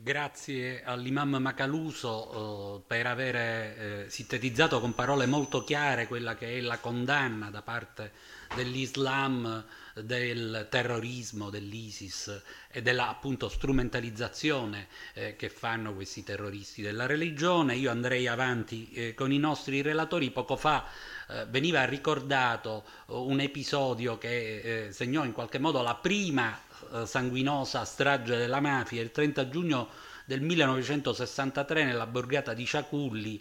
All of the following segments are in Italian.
Grazie all'imam Macaluso per avere sintetizzato con parole molto chiare quella che è la condanna da parte dell'Islam del terrorismo dell'ISIS e della appunto strumentalizzazione che fanno questi terroristi della religione. Io andrei avanti con i nostri relatori. Poco fa veniva ricordato un episodio che segnò in qualche modo la prima sanguinosa strage della mafia il 30 giugno del 1963 nella borgata di Ciaculli.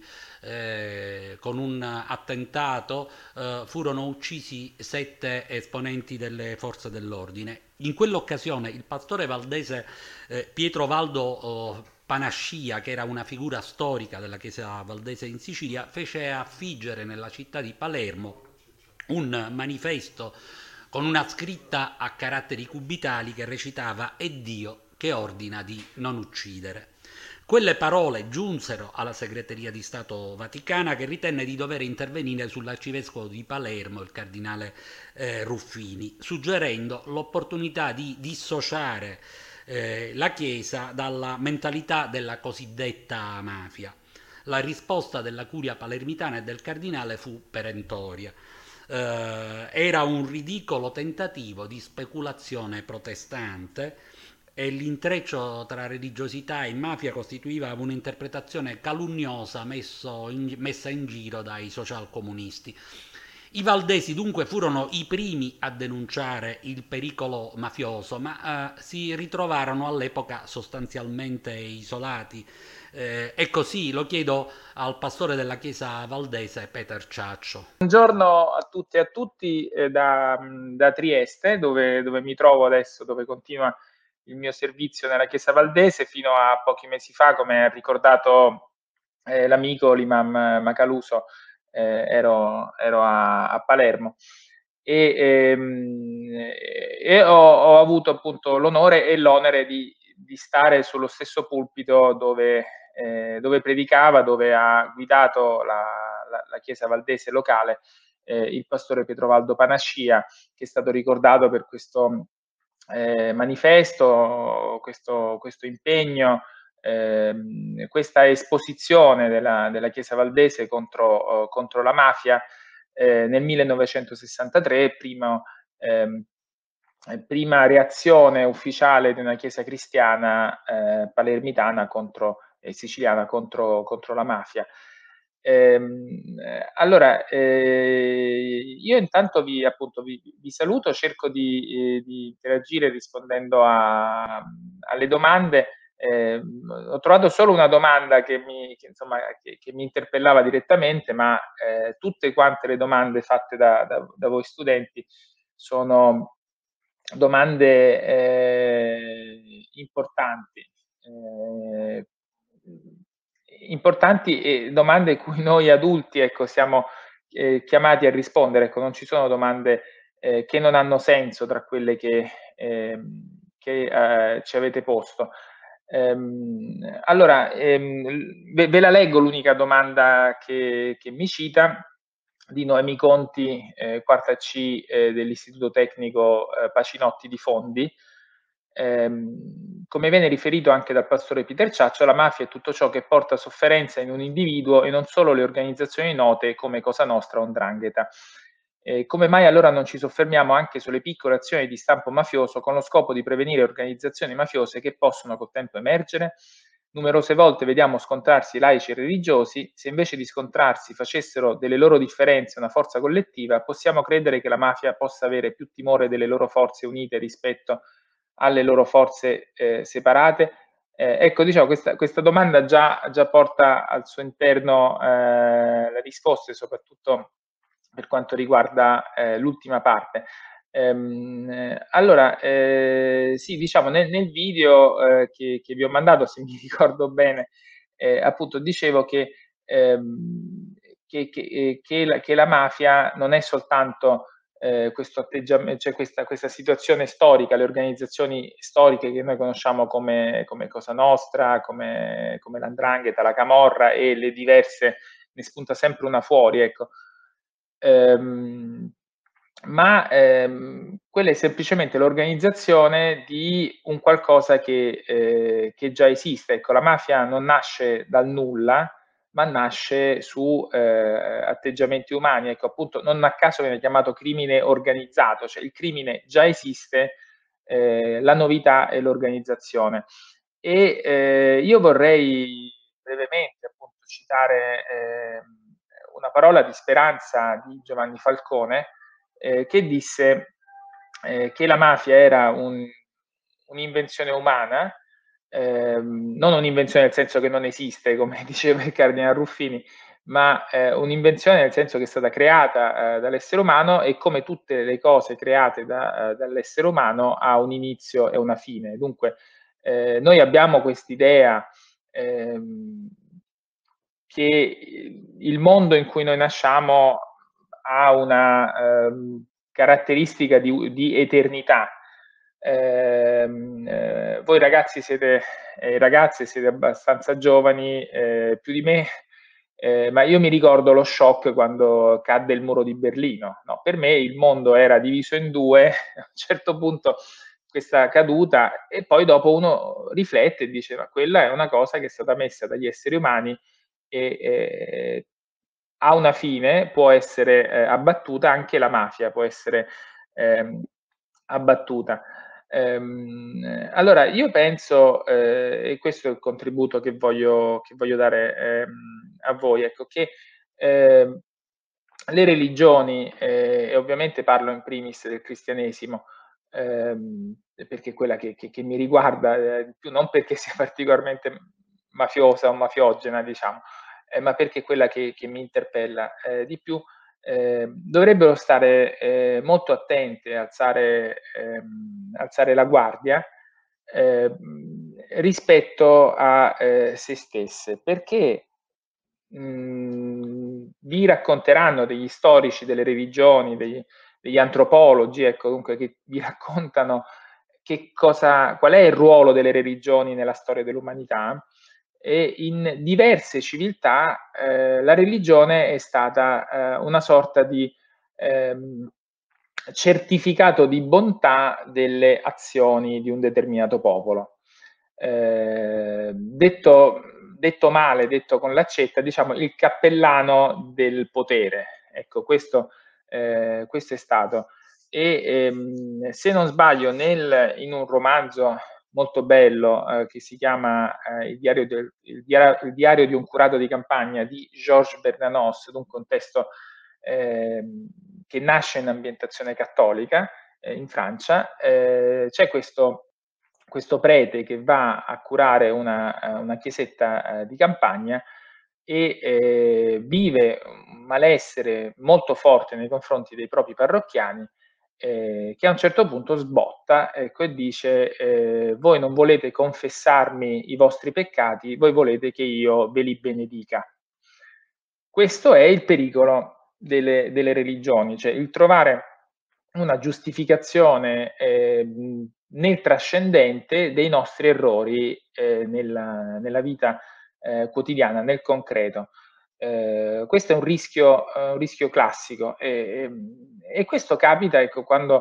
Con un attentato furono uccisi 7 esponenti delle forze dell'ordine. In quell'occasione il pastore valdese Pietro Valdo Panascia, che era una figura storica della Chiesa valdese in Sicilia, fece affiggere nella città di Palermo un manifesto con una scritta a caratteri cubitali che recitava «È Dio che ordina di non uccidere». Quelle parole giunsero alla segreteria di Stato Vaticana, che ritenne di dover intervenire sull'arcivescovo di Palermo, il cardinale Ruffini, suggerendo l'opportunità di dissociare la Chiesa dalla mentalità della cosiddetta mafia. La risposta della curia palermitana e del cardinale fu perentoria. Era un ridicolo tentativo di speculazione protestante e l'intreccio tra religiosità e mafia costituiva un'interpretazione calunnosa messa in giro dai social comunisti. I valdesi dunque furono i primi a denunciare il pericolo mafioso, ma si ritrovarono all'epoca sostanzialmente isolati. E così lo chiedo al pastore della chiesa valdese Peter Ciaccio. Buongiorno a tutte e a tutti da Trieste, dove mi trovo adesso, dove continua il mio servizio nella Chiesa Valdese. Fino a pochi mesi fa, come ha ricordato l'amico l'imam Macaluso, ero a Palermo e ho avuto appunto l'onore e l'onere di stare sullo stesso pulpito dove predicava, dove ha guidato la Chiesa Valdese locale, il pastore Pietro Panascia, che è stato ricordato per questo manifesto, questo impegno, questa esposizione della Chiesa Valdese contro la mafia nel 1963, prima reazione ufficiale di una chiesa cristiana palermitana siciliana contro la mafia. Allora, io intanto vi saluto, cerco di interagire rispondendo alle domande. Ho trovato solo una domanda che mi interpellava direttamente, ma tutte quante le domande fatte da voi studenti sono domande importanti e domande cui noi adulti, ecco, siamo chiamati a rispondere. Ecco, non ci sono domande che non hanno senso tra quelle che ci avete posto. Allora, ve la leggo l'unica domanda che mi cita, di Noemi Conti, quarta C dell'Istituto Tecnico Pacinotti di Fondi. Come viene riferito anche dal pastore Peter Ciaccio, la mafia è tutto ciò che porta sofferenza in un individuo e non solo le organizzazioni note come Cosa Nostra o 'Ndrangheta. Come mai allora non ci soffermiamo anche sulle piccole azioni di stampo mafioso con lo scopo di prevenire organizzazioni mafiose che possono col tempo emergere? Numerose volte vediamo scontrarsi laici e religiosi. Se invece di scontrarsi facessero delle loro differenze una forza collettiva, possiamo credere che la mafia possa avere più timore delle loro forze unite rispetto alle loro forze separate? Ecco, diciamo, questa domanda già porta al suo interno le risposte, soprattutto per quanto riguarda l'ultima parte. Allora, sì, diciamo, nel video che vi ho mandato, se mi ricordo bene, appunto dicevo che la mafia non è soltanto questo atteggiamento, cioè questa situazione storica, le organizzazioni storiche che noi conosciamo come Cosa Nostra, come l''Ndrangheta, la Camorra e le diverse, ne spunta sempre una fuori, ecco. ma quella è semplicemente l'organizzazione di un qualcosa che già esiste. Ecco, la mafia non nasce dal nulla, ma nasce su atteggiamenti umani. Ecco, appunto, non a caso viene chiamato crimine organizzato, cioè il crimine già esiste, la novità è l'organizzazione. E io vorrei brevemente appunto citare una parola di speranza di Giovanni Falcone, che disse che la mafia era un'invenzione umana, non un'invenzione nel senso che non esiste, come diceva il cardinal Ruffini, ma un'invenzione nel senso che è stata creata dall'essere umano e come tutte le cose create dall'essere umano ha un inizio e una fine. Dunque, noi abbiamo quest'idea ehm, che il mondo in cui noi nasciamo ha una caratteristica di eternità. Voi ragazzi siete, ragazze siete abbastanza giovani, più di me, ma io mi ricordo lo shock quando cadde il muro di Berlino. No, per me il mondo era diviso in due, a un certo punto questa caduta, e poi dopo uno riflette e dice: ma quella è una cosa che è stata messa dagli esseri umani e ha una fine, può essere abbattuta, anche la mafia può essere ehm, abbattuta. Allora, io penso, e questo è il contributo che voglio dare a voi, ecco, che ehm, le religioni, e ovviamente parlo in primis del cristianesimo, perché è quella che mi riguarda di più, non perché sia particolarmente mafiosa o mafiogena, diciamo, ma perché è quella che mi interpella di più, dovrebbero stare molto attente, alzare la guardia rispetto a se stesse, perché vi racconteranno degli storici delle religioni, degli antropologi, ecco, dunque, che vi raccontano qual è il ruolo delle religioni nella storia dell'umanità, e in diverse civiltà la religione è stata una sorta di ehm, certificato di bontà delle azioni di un determinato popolo. Detto male, detto con l'accetta, diciamo il cappellano del potere. Ecco, questo è stato. E se non sbaglio, in un romanzo molto bello che si chiama il diario di un curato di campagna di Georges Bernanos, dunque un testo che nasce in ambientazione cattolica in Francia, c'è questo prete che va a curare una chiesetta di campagna e vive un malessere molto forte nei confronti dei propri parrocchiani, che a un certo punto sbotta, ecco, e dice: voi non volete confessarmi i vostri peccati, voi volete che io ve li benedica. Questo è il pericolo delle religioni, cioè il trovare una giustificazione nel trascendente dei nostri errori nella vita quotidiana, nel concreto. Questo è un rischio classico e questo capita, ecco, quando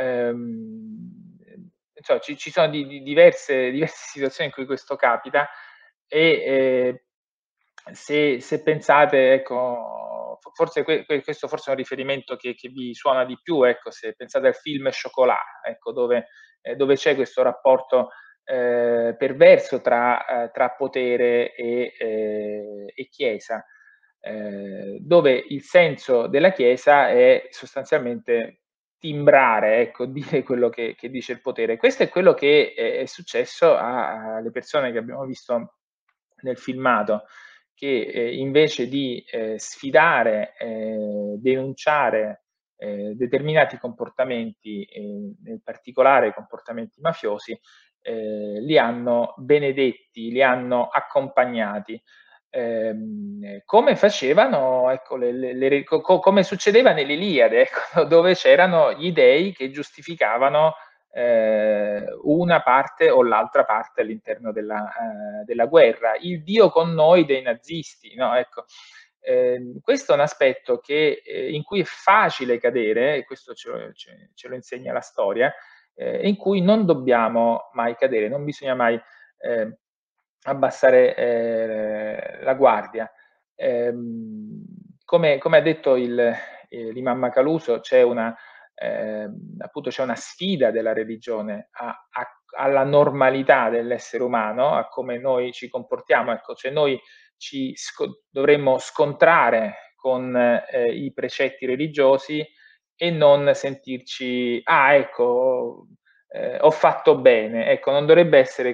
insomma, ci sono diverse situazioni in cui questo capita e se pensate, ecco, forse questo forse è un riferimento che vi suona di più, ecco, se pensate al film Chocolat, ecco, dove c'è questo rapporto perverso tra potere e Chiesa, dove il senso della Chiesa è sostanzialmente timbrare, ecco, dire quello che dice il potere. Questo è quello che è successo alle persone che abbiamo visto nel filmato, che invece di sfidare, denunciare determinati comportamenti, in particolare comportamenti mafiosi, li hanno benedetti, li hanno accompagnati. Come facevano, ecco, come succedeva nell'Iliade, ecco, dove c'erano gli dei che giustificavano una parte o l'altra parte all'interno della guerra. Il Dio con noi dei nazisti, no? Ecco. Questo è un aspetto che, in cui è facile cadere, e questo ce lo insegna la storia, in cui non dobbiamo mai cadere, non bisogna mai ehm, abbassare la guardia. Ehm, come ha detto l'imam Macaluso, appunto c'è una sfida della religione alla normalità dell'essere umano, a come noi ci comportiamo. Ecco, cioè noi dovremmo scontrare con i precetti religiosi e non sentirci, ah ecco, ho fatto bene. Ecco, non dovrebbe essere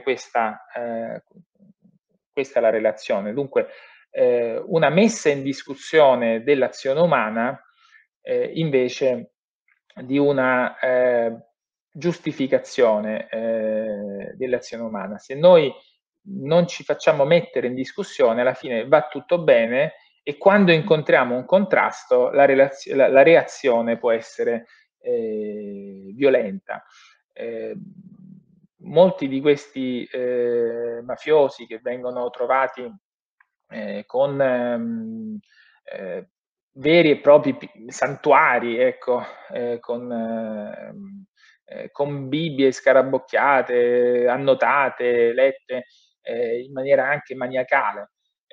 questa la relazione. Dunque, una messa in discussione dell'azione umana, invece di una giustificazione dell'azione umana. Se noi non ci facciamo mettere in discussione, alla fine va tutto bene e quando incontriamo un contrasto la reazione può essere violenta. Eh, Molti di questi mafiosi che vengono trovati con veri e propri santuari, ecco, con Bibbie scarabocchiate, annotate, lette in maniera anche maniacale,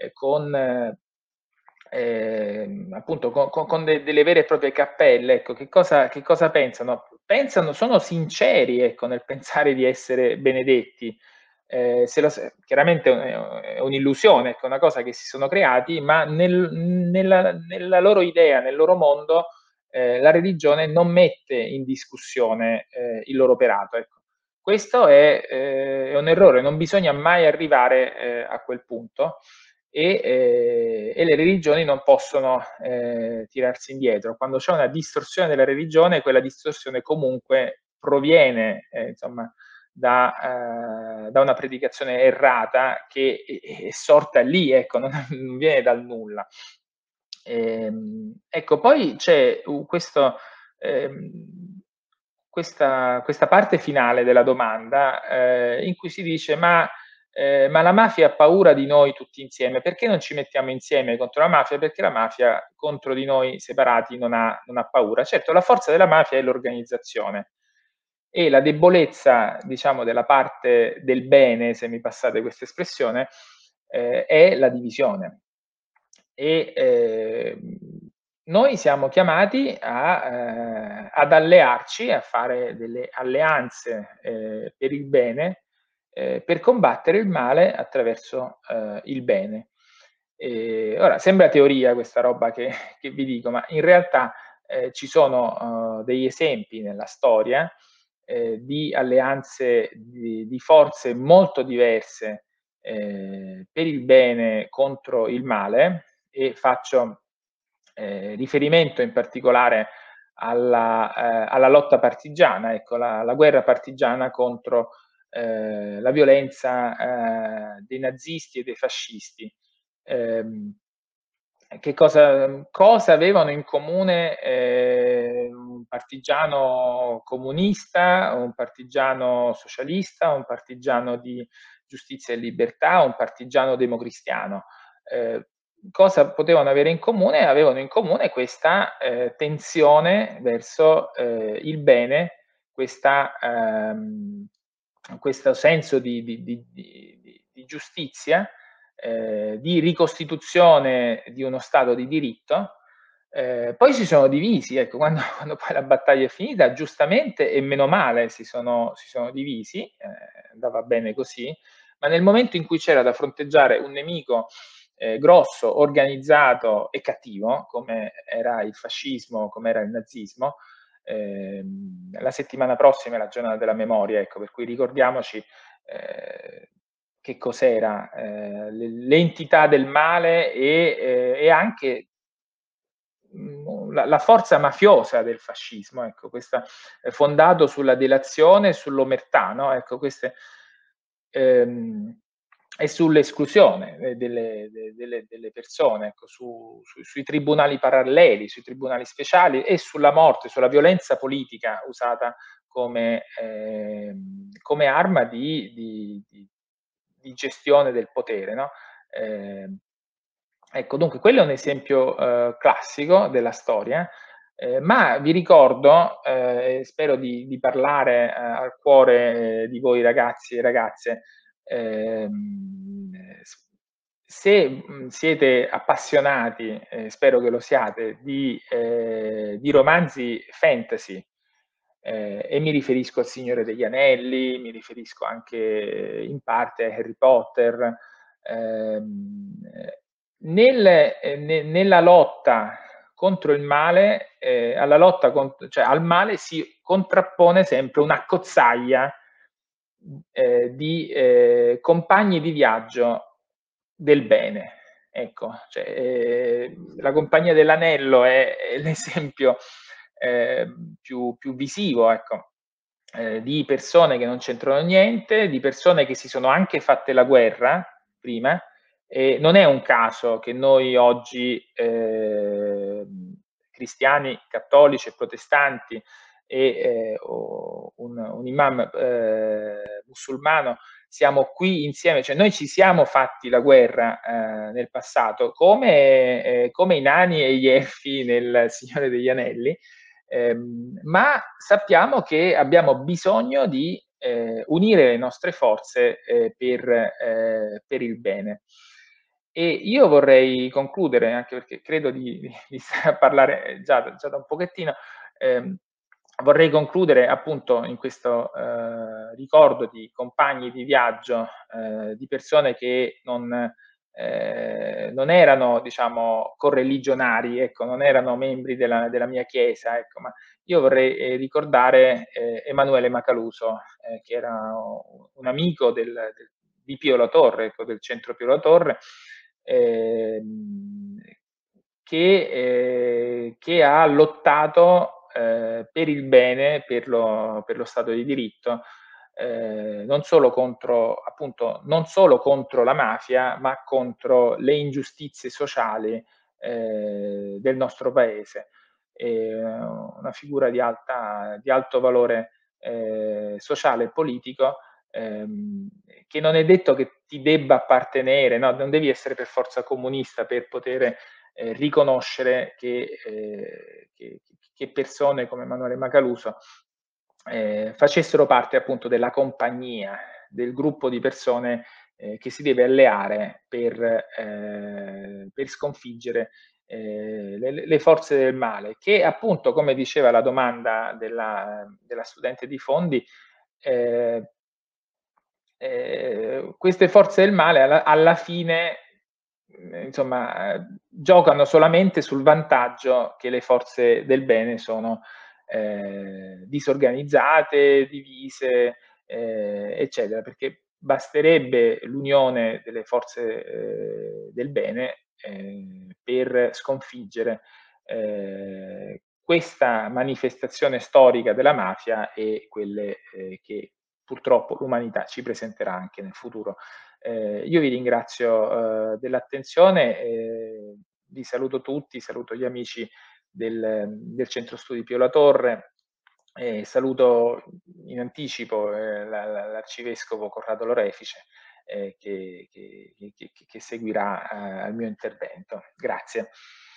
appunto delle vere e proprie cappelle, ecco, che cosa pensano? Sono sinceri, ecco, nel pensare di essere benedetti. Chiaramente è un'illusione, ecco, una cosa che si sono creati, ma nella loro idea, nel loro mondo, la religione non mette in discussione il loro operato. Ecco. Questo è un errore, non bisogna mai arrivare a quel punto e le religioni non possono tirarsi indietro. Quando c'è una distorsione della religione, quella distorsione comunque proviene insomma, da una predicazione errata che è sorta lì, ecco, non viene dal nulla. Ecco, poi c'è questa parte finale della domanda in cui si dice ma la mafia ha paura di noi tutti insieme, perché non ci mettiamo insieme contro la mafia? Perché la mafia contro di noi separati non ha paura. Certo, la forza della mafia è l'organizzazione e la debolezza, diciamo, della parte del bene, se mi passate questa espressione, è la divisione. E noi siamo chiamati ad allearci, a fare delle alleanze per il bene, per combattere il male attraverso il bene. Ora, sembra teoria questa roba che vi dico, ma in realtà ci sono degli esempi nella storia di alleanze di forze molto diverse per il bene contro il male e faccio riferimento in particolare alla lotta partigiana, ecco, la guerra partigiana contro la violenza dei nazisti e dei fascisti. Ehm, cosa avevano in comune un partigiano comunista, un partigiano socialista, un partigiano di giustizia e libertà, un partigiano democristiano? Cosa potevano avere in comune? Avevano in comune questa tensione verso il bene, questo senso di giustizia, di ricostituzione di uno Stato di diritto. Poi si sono divisi, ecco, quando poi la battaglia è finita, giustamente e meno male si sono divisi, andava bene così, ma nel momento in cui c'era da fronteggiare un nemico grosso, organizzato e cattivo, come era il fascismo, come era il nazismo, la settimana prossima è la giornata della memoria, ecco, per cui ricordiamoci che cos'era l'entità del male e anche la forza mafiosa del fascismo, ecco, questa, fondato sulla delazione e sull'omertà, no? Ecco, ehm, e sull'esclusione delle persone, ecco, sui tribunali paralleli, sui tribunali speciali e sulla morte, sulla violenza politica usata come arma di gestione del potere. No? Ecco, dunque quello è un esempio classico della storia, ma vi ricordo, e spero di parlare al cuore di voi ragazzi e ragazze, s se, siete appassionati, spero che lo siate, di romanzi fantasy, e mi riferisco al Signore degli Anelli, mi riferisco anche in parte a Harry Potter, ehm, nella lotta contro il male, alla lotta cioè al male si contrappone sempre un'accozzaglia di compagni di viaggio del bene. Ecco, cioè, la Compagnia dell'Anello è l'esempio più visivo, ecco, di persone che non c'entrano niente, di persone che si sono anche fatte la guerra prima, e non è un caso che noi oggi, cristiani, cattolici e protestanti e un imam musulmano siamo qui insieme, cioè noi ci siamo fatti la guerra nel passato, come i nani e gli elfi nel Signore degli Anelli, ma sappiamo che abbiamo bisogno di unire le nostre forze per il bene. E io vorrei concludere, anche perché credo di stare a parlare già da un pochettino, ehm, vorrei concludere appunto in questo ricordo di compagni di viaggio, di persone che non erano, diciamo, correligionari, ecco, non erano membri della mia chiesa, ecco, ma io vorrei ricordare Emanuele Macaluso, che era un amico di Pio La Torre, ecco, del centro Pio La Torre, ehm, che ha lottato per il bene, per lo Stato di diritto, non solo contro, appunto, non solo contro la mafia, ma contro le ingiustizie sociali del nostro paese. Una figura di alto valore sociale e politico, che non è detto che ti debba appartenere, no? Non devi essere per forza comunista per poter riconoscere che persone come Emanuele Macaluso facessero parte appunto della compagnia, del gruppo di persone che si deve alleare per sconfiggere le forze del male, che appunto, come diceva la domanda della studente di fondi, eh, queste forze del male alla fine, insomma, giocano solamente sul vantaggio che le forze del bene sono disorganizzate, divise, eccetera, perché basterebbe l'unione delle forze del bene per sconfiggere questa manifestazione storica della mafia e quelle che purtroppo l'umanità ci presenterà anche nel futuro. Io vi ringrazio dell'attenzione, vi saluto tutti, saluto gli amici del Centro Studi Pio La Torre, e saluto in anticipo l'Arcivescovo Corrado Lorefice che seguirà al mio intervento. Grazie.